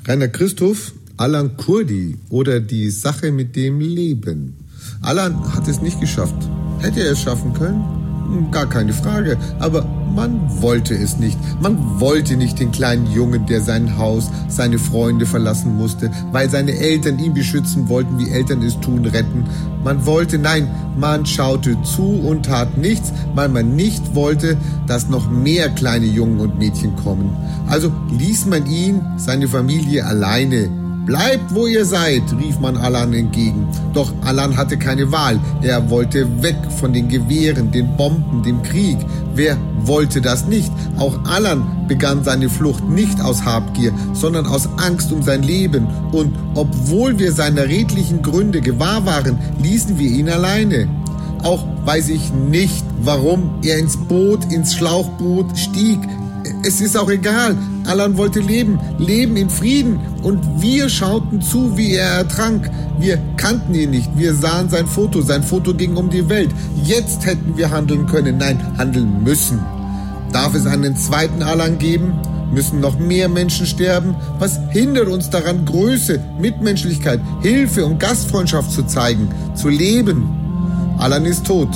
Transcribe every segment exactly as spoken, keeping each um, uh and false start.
Rainer Christoph, Alan Kurdi oder die Sache mit dem Leben. Alan hat es nicht geschafft. Hätte er es schaffen können? Gar keine Frage. Aber man wollte es nicht. Man wollte nicht den kleinen Jungen, der sein Haus, seine Freunde verlassen musste, weil seine Eltern ihn beschützen wollten, wie Eltern es tun, retten. Man wollte, nein, man schaute zu und tat nichts, weil man nicht wollte, dass noch mehr kleine Jungen und Mädchen kommen. Also ließ man ihn, seine Familie alleine. »Bleibt, wo ihr seid«, rief man Alan entgegen. Doch Alan hatte keine Wahl. Er wollte weg von den Gewehren, den Bomben, dem Krieg. Wer wollte das nicht? Auch Alan begann seine Flucht nicht aus Habgier, sondern aus Angst um sein Leben. Und obwohl wir seiner redlichen Gründe gewahr waren, ließen wir ihn alleine. Auch weiß ich nicht, warum er ins Boot, ins Schlauchboot stieg. Es ist auch egal. Alan wollte leben, leben in Frieden. Und wir schauten zu, wie er ertrank. Wir kannten ihn nicht. Wir sahen sein Foto. Sein Foto ging um die Welt. Jetzt hätten wir handeln können. Nein, handeln müssen. Darf es einen zweiten Alan geben? Müssen noch mehr Menschen sterben? Was hindert uns daran, Größe, Mitmenschlichkeit, Hilfe und Gastfreundschaft zu zeigen, zu leben? Alan ist tot.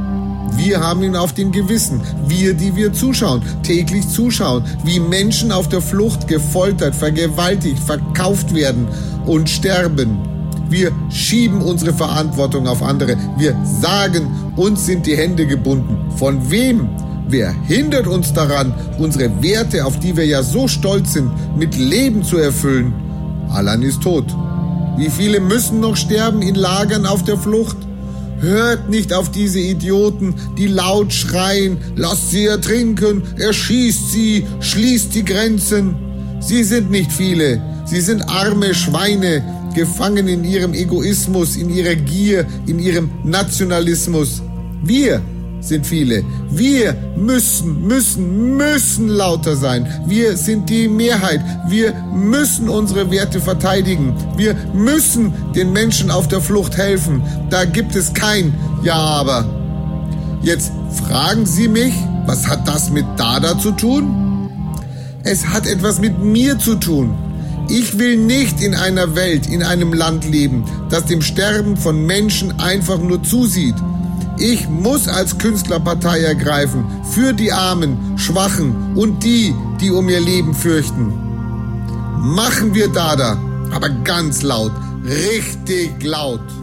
Wir haben ihn auf dem Gewissen, wir, die wir zuschauen, täglich zuschauen, wie Menschen auf der Flucht gefoltert, vergewaltigt, verkauft werden und sterben. Wir schieben unsere Verantwortung auf andere. Wir sagen, uns sind die Hände gebunden. Von wem? Wer hindert uns daran, unsere Werte, auf die wir ja so stolz sind, mit Leben zu erfüllen? Alan ist tot. Wie viele müssen noch sterben in Lagern auf der Flucht? Hört nicht auf diese Idioten, die laut schreien, lasst sie ertrinken, erschießt sie, schließt die Grenzen. Sie sind nicht viele, sie sind arme Schweine, gefangen in ihrem Egoismus, in ihrer Gier, in ihrem Nationalismus. Wir sind viele. Wir müssen, müssen, müssen lauter sein. Wir sind die Mehrheit. Wir müssen unsere Werte verteidigen. Wir müssen den Menschen auf der Flucht helfen. Da gibt es kein Ja, aber. Jetzt fragen Sie mich, was hat das mit Dada zu tun? Es hat etwas mit mir zu tun. Ich will nicht in einer Welt, in einem Land leben, das dem Sterben von Menschen einfach nur zusieht. Ich muss als Künstler Partei ergreifen für die Armen, Schwachen und die, die um ihr Leben fürchten. Machen wir Dada, aber ganz laut, richtig laut.